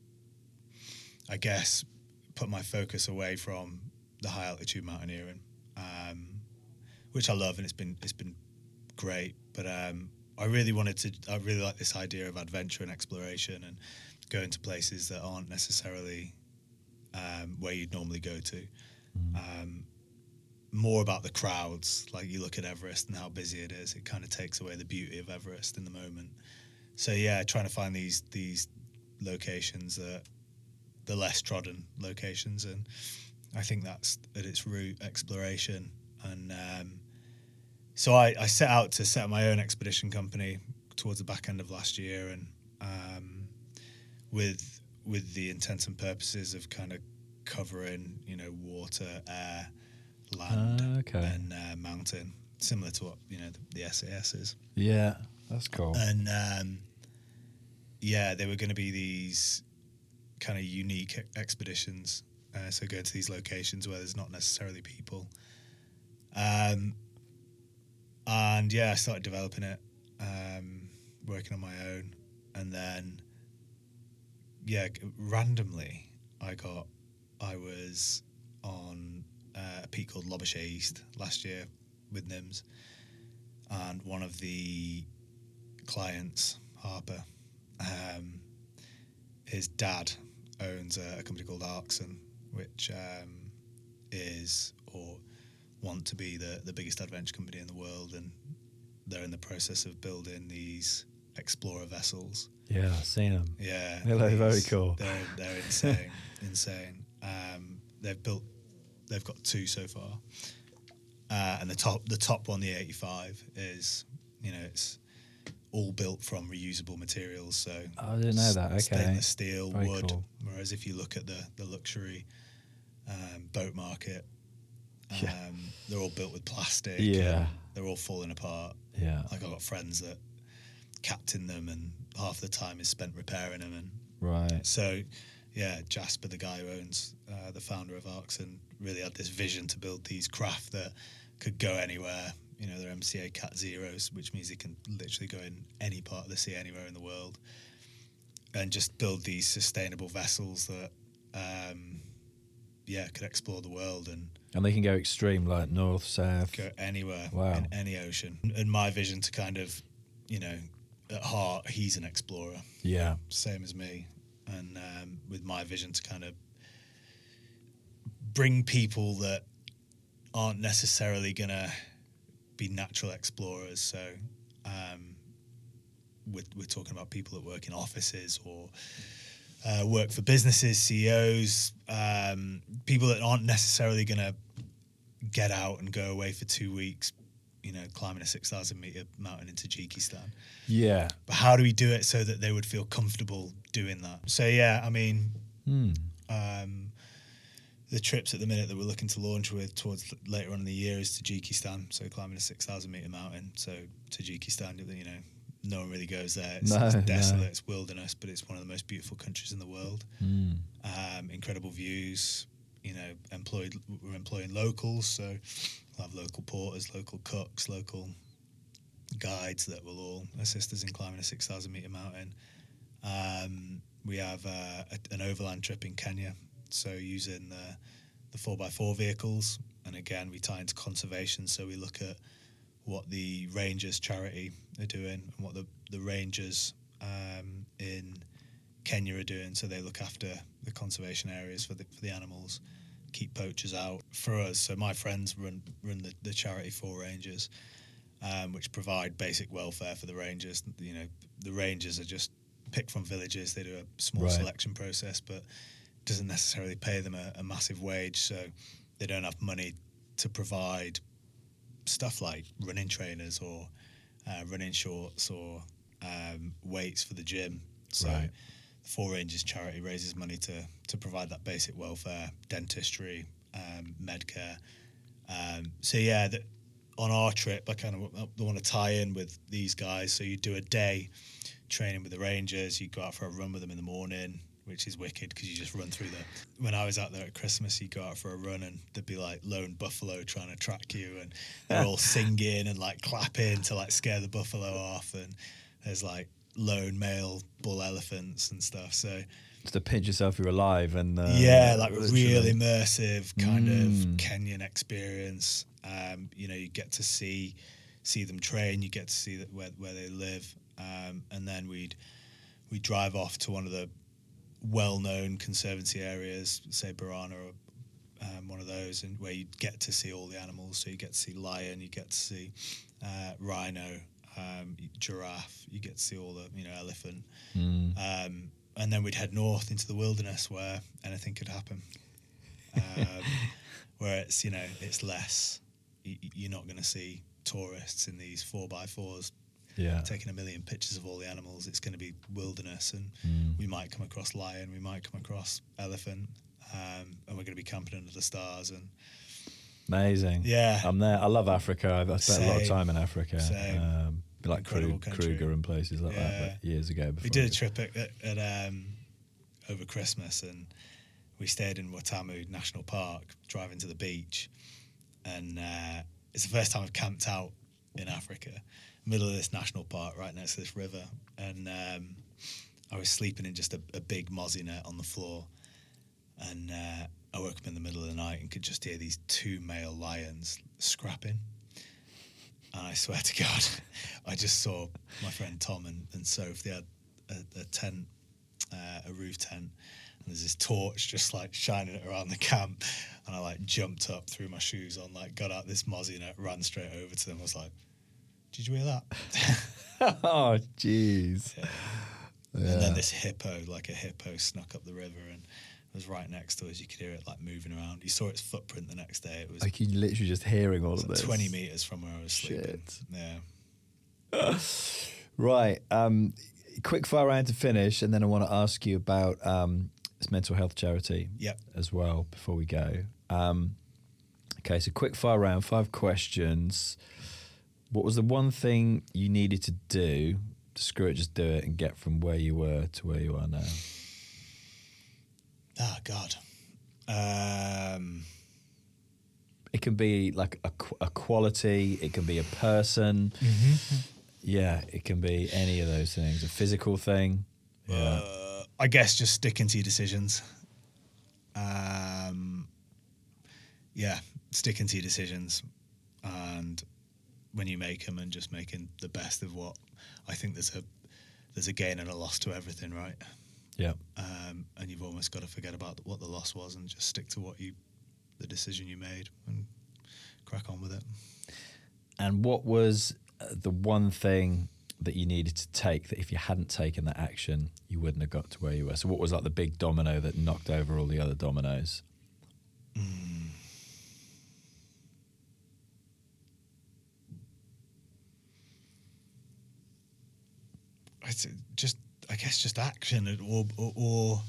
I guess, put my focus away from the high altitude mountaineering, um, which I love and it's been it's been great. But um, I really wanted to, I really like this idea of adventure and exploration and going to places that aren't necessarily um, where you'd normally go to. Um, more about the crowds. Like you look at Everest and how busy it is, it kind of takes away the beauty of Everest in the moment. So yeah, trying to find these these locations that the less trodden locations, and I think that's at its root exploration. And um, so I, I set out to set up my own expedition company towards the back end of last year, and um, with with the intents and purposes of kind of covering, you know, water, air, land, Ah, okay. and uh, mountain, similar to what you know the, the S A S is. Yeah, that's cool. And um, yeah, they were going to be these kind of unique e- expeditions. Uh, so going to these locations where there's not necessarily people. Um, and yeah, I started developing it, um, working on my own, and then yeah, g- randomly I got, I was on uh, a peak called Loboshay East last year with N I M S, and one of the clients, Harper, um, his dad owns a, a company called Arxon, which um, is or want to be the, the biggest adventure company in the world, and they're in the process of building these explorer vessels. Yeah, I've seen them. Yeah, They look very these- cool. They're they're insane, insane. Um, they've built, they've got two so far, uh, and the top the top one, the eighty-five, is you know it's all built from reusable materials. So I didn't know that. Okay, stainless steel, Very wood. cool. Whereas if you look at the the luxury um, boat market, um, Yeah. they're all built with plastic. Yeah. and they're all falling apart. Yeah, Like I've got friends that captain them, and half the time is spent repairing them. And right. so, yeah, Jasper, the guy who owns, uh, the founder of Arxon, really had this vision to build these craft that could go anywhere, You know, they're M C A Cat Zeros, which means they can literally go in any part of the sea, anywhere in the world, and just build these sustainable vessels that, um, yeah, could explore the world and And they can go extreme, like north, south. go anywhere Wow. in any ocean. And my vision to kind of, you know, at heart, he's an explorer. Yeah. Same as me. And um, with my vision to kind of bring people that aren't necessarily going to be natural explorers. So um, we're, we're talking about people that work in offices or uh, work for businesses, C E Os, um, people that aren't necessarily going to get out and go away for two weeks, you know, climbing a six thousand meter mountain in Tajikistan. Yeah. But how do we do it so that they would feel comfortable doing that? So, yeah, I mean, Hmm. um, the trips at the minute that we're looking to launch with towards later on in the year is Tajikistan. So climbing a six thousand meter mountain. So Tajikistan, you know, no one really goes there. It's, No, it's desolate, no. it's wilderness, but it's one of the most beautiful countries in the world. Hmm. Um, incredible views. You know, employed we're employing locals, so we'll have local porters, local cooks, local guides that will all assist us in climbing a six thousand meter mountain. Um, we have uh, a, an overland trip in Kenya, so using the the four by four vehicles, and again we tie into conservation. So we look at what the Rangers charity are doing and what the the Rangers um, in Kenya are doing. So they look after the conservation areas for the for the animals, keep poachers out. For us, so my friends run run the, the charity for Rangers, um, which provide basic welfare for the Rangers. You know, the Rangers are just picked from villages. They do a small Right. selection process, but doesn't necessarily pay them a, a massive wage. So they don't have money to provide stuff like running trainers or uh, running shorts or um, weights for the gym. So Right. the Four Rangers charity raises money to to provide that basic welfare, dentistry, um, medcare. Um, so yeah, the, on our trip, I kind of want to tie in with these guys. So you do a day training with the Rangers. You go out for a run with them in the morning, which is wicked because you just run through the. When I was out there at Christmas, you go out for a run and there'd be like lone buffalo trying to track you, and they're all singing and like clapping to like scare the buffalo off, and there's like lone male bull elephants and stuff. So Just to pinch yourself you're alive and uh, yeah, like a literally- real immersive kind Mm. of Kenyan experience. Um, you know, you get to see see them train, you get to see that where where they live, um, and then we'd we drive off to one of the well-known conservancy areas, say Barana or um, one of those, and where you get to see all the animals. So you get to see lion, you get to see uh, rhino, um, giraffe, you get to see all the you know elephant. Mm. Um, and then we'd head north into the wilderness where anything could happen. Um, where it's, you know, it's less, y- you're not going to see tourists in these four by fours Yeah. taking a million pictures of all the animals. It's going to be wilderness, and Mm. we might come across lion, we might come across elephant, um, and we're going to be camping under the stars. And Amazing. yeah, I'm there. I love Africa. I've, I've spent a lot of Same. time in Africa. Same. Um, like Incredible Krug, country. Kruger and places like Yeah. that, but years ago. Before we did a I- trip at, at, at um, over Christmas, and we stayed in Watamu National Park, driving to the beach, and uh, it's the first time I've camped out in Africa, middle of this national park, right next to this river, and um, I was sleeping in just a, a big mozzie net on the floor, and uh, I woke up in the middle of the night and could just hear these two male lions scrapping. And I swear to God, I just saw my friend Tom and, and Soph. They had a, a tent, uh, a roof tent, and there's this torch just like shining it around the camp. And I like jumped up, threw my shoes on, like got out this mozzie net, ran straight over to them. I was like, "Did you hear that?" Oh, jeez. Yeah. And then this hippo, like a hippo, snuck up the river and was right next to us. You could hear it like moving around. You saw its footprint the next day. It was Like you literally just hearing all of like this. twenty meters from where I was sleeping. Shit. Yeah. Right. Um, quick fire round to finish, and then I want to ask you about um, this mental health charity Yep. as well before we go. Um, okay, so quick fire round, five questions. What was the one thing you needed to do to screw it, just do it, and get from where you were to where you are now? Oh God. Um, It can be like a, qu- a quality. It can be a person. Mm-hmm. Yeah, it can be any of those things. A physical thing. Yeah. Uh, I guess just sticking to your decisions. Um, yeah, sticking to your decisions, and when you make them, and just making the best of what. I think there's a there's a gain and a loss to everything, right? Yeah. Um, and you've almost got to forget about what the loss was and just stick to what you, the decision you made, and crack on with it. And what was the one thing that you needed to take that if you hadn't taken that action, you wouldn't have got to where you were? So what was like the big domino that knocked over all the other dominoes? Mm. It's just, I guess, just action, or, or, or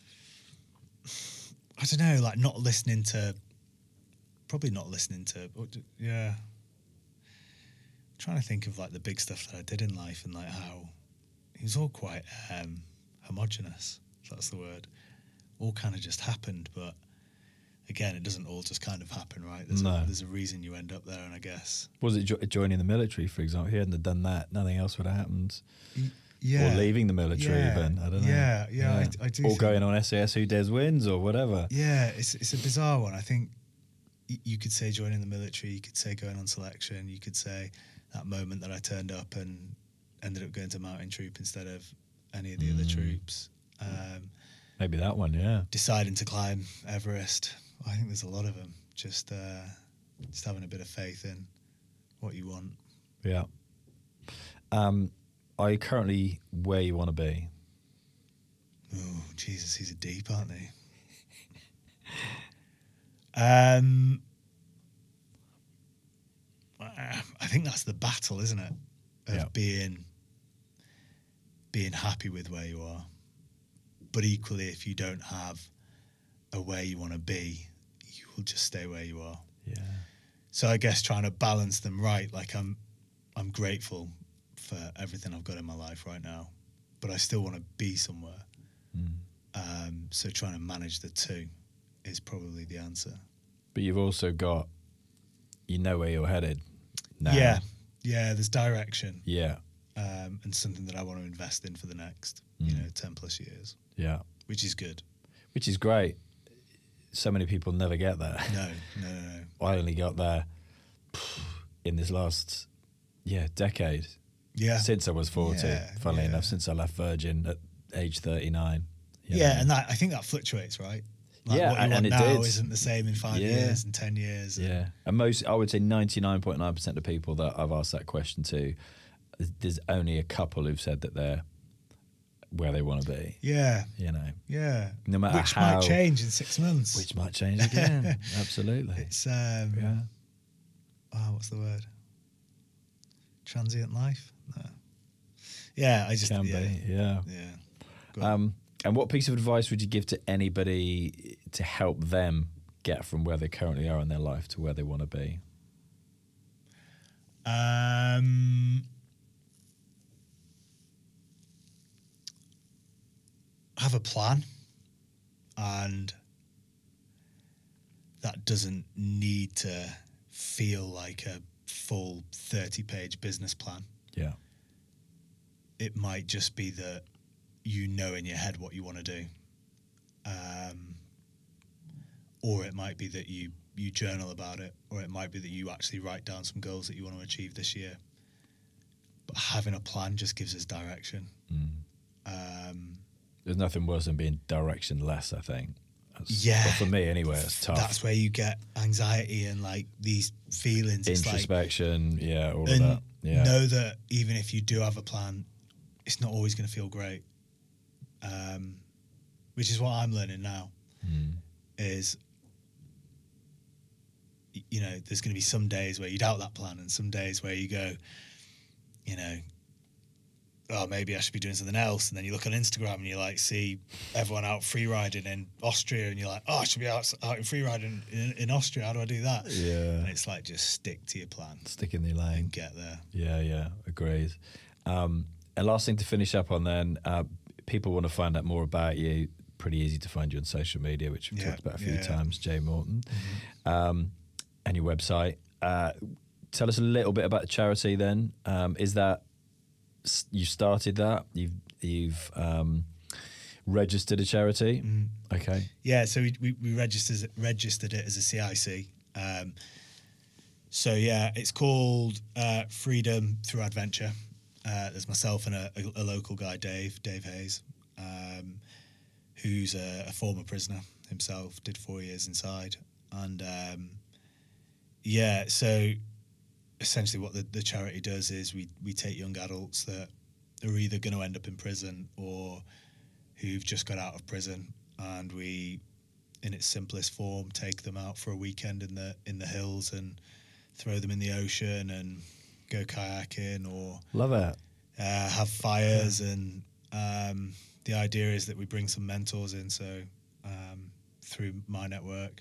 I don't know, like not listening to, probably not listening to, yeah. Trying to think of like the big stuff that I did in life and like how it was all quite um, homogenous, if that's the word. All kind of just happened, but again, it doesn't all just kind of happen, right? There's, no. a, there's a reason you end up there, and I guess. Was it jo- joining the military, for example? If you hadn't have done that, nothing else would have happened. Yeah. Or leaving the military yeah. even, I don't know. Yeah, yeah, yeah. I, I do. Or think, going on S A S Who Dares Wins or whatever. Yeah, it's it's a bizarre one. I think y- you could say joining the military, you could say going on selection, you could say that moment that I turned up and ended up going to Mountain Troop instead of any of the mm. other troops. Um, Maybe that one, yeah. Deciding to climb Everest. I think there's a lot of them. Just, uh, just having a bit of faith in what you want. Yeah. Um, are you currently where you want to be? Oh, Jesus, these are deep, aren't they? um... I think that's the battle, isn't it? Of yeah. being being happy with where you are. But equally, if you don't have a where you want to be, you will just stay where you are. Yeah. So I guess trying to balance them right. Like I'm I'm grateful for everything I've got in my life right now, but I still want to be somewhere. Mm. Um, so trying to manage the two is probably the answer. But you've also got, you know where you're headed now. Yeah, yeah, there's direction. Yeah. Um, and something that I want to invest in for the next, mm. you know, ten plus years. Yeah. Which is good. Which is great. So many people never get there. No, no, no, no. I only got there in this last, yeah, decade. Yeah. Since I was forty, yeah, funnily yeah. enough, since I left Virgin at age thirty-nine. Yeah, know. and that I think that fluctuates, right? Like yeah, what you and, want and it now did. isn't the same in five yeah. years and ten years. And yeah, and most, I would say ninety-nine point nine percent of people that I've asked that question to, there's only a couple who've said that they're where they want to be. Yeah. You know. Yeah. No matter which how. might change in six months. Which might change again. Absolutely. It's, um, yeah. oh, what's the word? Transient life? No. Yeah, I just. Can yeah. be, yeah. Yeah. Um, and what piece of advice would you give to anybody to help them get from where they currently are in their life to where they want to be? Um, have a plan, and that doesn't need to feel like a full thirty-page business plan. Yeah. It might just be that you know in your head what you want to do. Um, or it might be that you, you journal about it, or it might be that you actually write down some goals that you want to achieve this year. But having a plan just gives us direction. Mm. Um, There's nothing worse than being directionless, I think. That's, yeah. well, for me, anyway, it's tough. That's where you get anxiety and like these feelings. Introspection, like, yeah, all and of that. Yeah. Know that even if you do have a plan, it's not always going to feel great. Um, which is what I'm learning now. Mm. Is, you know, there's going to be some days where you doubt that plan, and some days where you go, you know, oh, maybe I should be doing something else. And then you look on Instagram and you like see everyone out free riding in Austria, and you're like, oh, I should be out, out in free riding in, in Austria. How do I do that? Yeah. And it's like, just stick to your plan. Stick in the lane. And get there. Yeah, yeah, agreed. Um, and last thing to finish up on then, uh, people want to find out more about you. Pretty easy to find you on social media, which we've yeah, talked about a few yeah. times, Jay Morton. Mm-hmm. Um, and your website. Uh, tell us a little bit about the charity then. Um, is that, you started that, you've, you've um, registered a charity? Mm. Okay. Yeah, so we, we, we registered, registered it as a C I C. Um, so yeah, it's called uh, Freedom Through Adventure. Uh, there's myself and a, a, a local guy, Dave, Dave Hayes, um, who's a, a former prisoner himself, did four years inside. And um, yeah, so essentially what the, the charity does is we, we take young adults that are either going to end up in prison or who've just got out of prison, and we, in its simplest form, take them out for a weekend in the in the hills and throw them in the ocean and go kayaking or love it, uh, have fires. Yeah. And um, the idea is that we bring some mentors in, so um, through my network,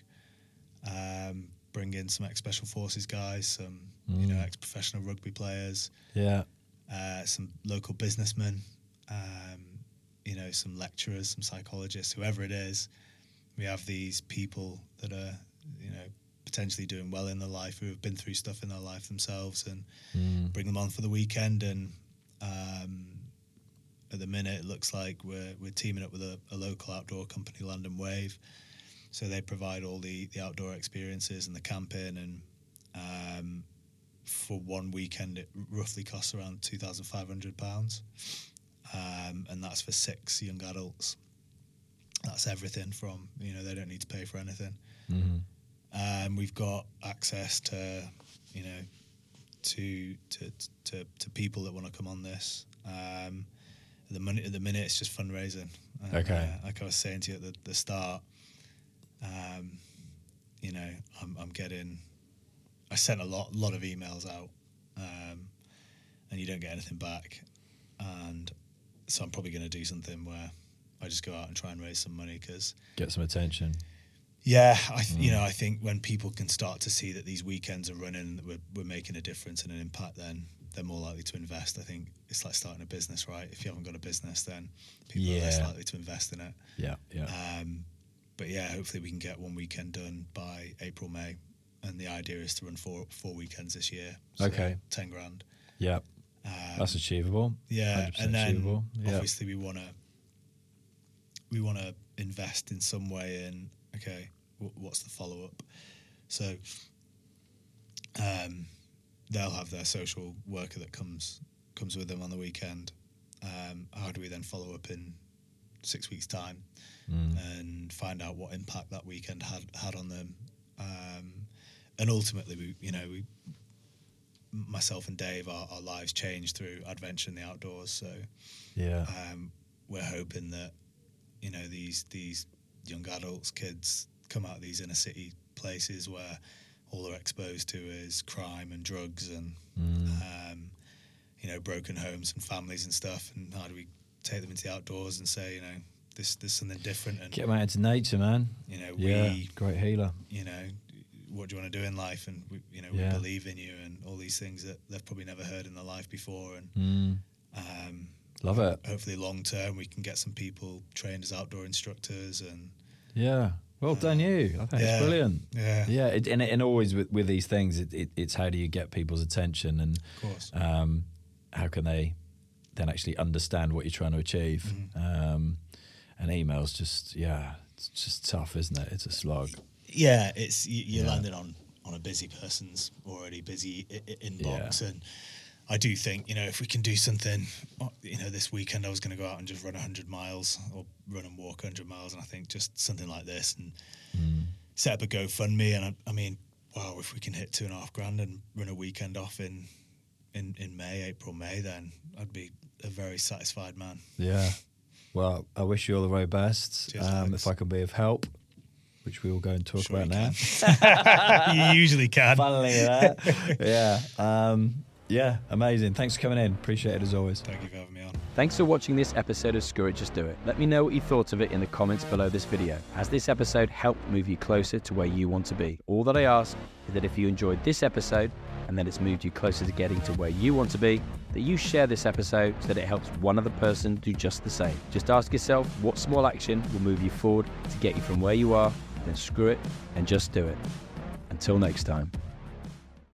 um, bring in some ex-special forces guys, some mm. you know ex-professional rugby players, yeah, uh, some local businessmen, um, you know, some lecturers, some psychologists, whoever it is. We have these people that are, you know, potentially doing well in their life, who have been through stuff in their life themselves, and mm. bring them on for the weekend. And um, at the minute, it looks like we're we're teaming up with a, a local outdoor company, London Wave. So they provide all the, the outdoor experiences and the camping. And um, for one weekend, it roughly costs around two thousand five hundred pounds. Um, and that's for six young adults. That's everything from, you know, they don't need to pay for anything. Mm-hmm. Um, we've got access to, you know, to to to, to people that want to come on this. Um, at the minute, at the minute, it's just fundraising. And, okay. Uh, like I was saying to you at the, the start, um, you know, I'm, I'm getting. I sent a lot, lot of emails out, um, and you don't get anything back. And so I'm probably going to do something where I just go out and try and raise some money, because get some attention. Yeah, I th- mm. you know, I think when people can start to see that these weekends are running, that we're, we're making a difference and an impact, then they're more likely to invest. I think it's like starting a business, right? If you haven't got a business, then people yeah. are less likely to invest in it. Yeah, yeah. Um, but yeah, hopefully we can get one weekend done by April, May, and the idea is to run four four weekends this year. So okay, ten grand. Yeah, um, that's achievable. Yeah, and then yep. obviously we want to we want to invest in some way in. Okay, w- what's the follow up? So um, they'll have their social worker that comes comes with them on the weekend. Um, how do we then follow up in six weeks' time mm. and find out what impact that weekend had had on them? Um, and ultimately, we, you know, we, myself and Dave, our, our lives changed through adventure in the outdoors. So yeah, um, we're hoping that, you know, these these young adults, kids, come out of these inner city places where all they're exposed to is crime and drugs and mm. um, you know, broken homes and families and stuff. And how do we take them into the outdoors and say, you know, this there's something different, and get them out into nature, man. You know, yeah, we great healer. You know, what do you want to do in life? And we, you know, yeah. we believe in you, and all these things that they've probably never heard in their life before. And mm. um, love it. Hopefully, long term, we can get some people trained as outdoor instructors. And yeah, well done, um, you. I think yeah, it's brilliant. Yeah, yeah. It, and and always with, with these things, it, it, it's how do you get people's attention, and of course, um, how can they then actually understand what you're trying to achieve? Mm-hmm. Um, and emails, just yeah, it's just tough, isn't it? It's a slog. Yeah, it's you, you're yeah. landing on, on a busy person's already busy I- I- inbox, yeah. and I do think, you know, if we can do something, you know, this weekend I was going to go out and just run one hundred miles or run and walk one hundred miles, and I think just something like this and mm. set up a GoFundMe, and I, I mean, wow, if we can hit two and a half grand and run a weekend off in, in, in May, April, May, then I'd be a very satisfied man. Yeah. Well, I wish you all the very best. Cheers, um, if I can be of help, which we will go and talk sure about now. You usually can. Funnily that. Yeah. Um, yeah, amazing. Thanks for coming in. Appreciate it as always. Thank you for having me on. Thanks for watching this episode of Screw It, Just Do It. Let me know what you thought of it in the comments below this video. Has this episode helped move you closer to where you want to be? All that I ask is that if you enjoyed this episode and that it's moved you closer to getting to where you want to be, that you share this episode so that it helps one other person do just the same. Just ask yourself what small action will move you forward to get you from where you are, then screw it and just do it. Until Until next time.